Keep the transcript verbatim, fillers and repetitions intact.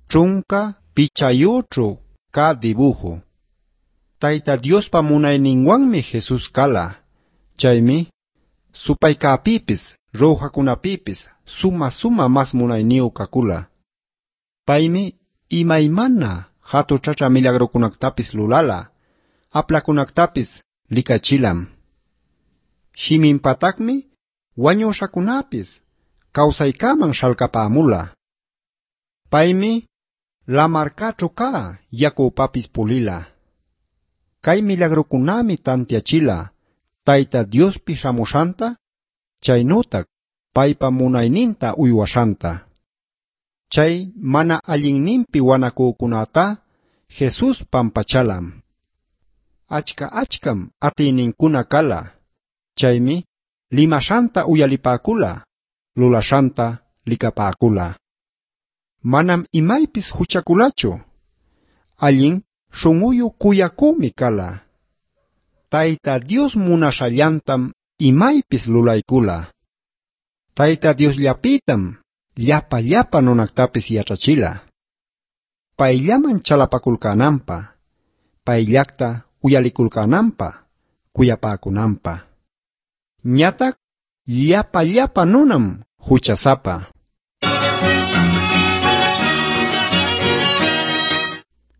chunka pichayuchu ka dibujo. Tayta Diospa munayninwanmi Jesus kala. Chaymi supaykapipis rojakunapipis suma suma mas munayniyu kakula. Paymi imaymana hatuchacha milagrokunaktapis lulala, aplakunaktapis likachilam. Shiminpatakmi wañushakunapis kawsaykaman shalkapamula. Paymi lamarkachu ka yakupapis pulila. Kay milagrokunami tantiachila Tayta Diospi shamushanta, chaynutak paypa munayninta uywashanta. Chay mana allinninpi wanakukunata Jesus pampachalam. Achka achkam atiyninkuna kala. Chaymi limashanta uyalipakula, lulashanta likapakula. Manam imaypis huchakulachu. Allin shunguyu kuyakumi kala. Tayta Dios munashallantam imaypis lulaykula. Tayta Dios llapitam llapa llapa nunaktapis yachachila. Payllaman chalapakulkanampa, payllakta uyalikulkanampa, kuyapakunampa. Ñatak llapa llapa nunam huchasapa.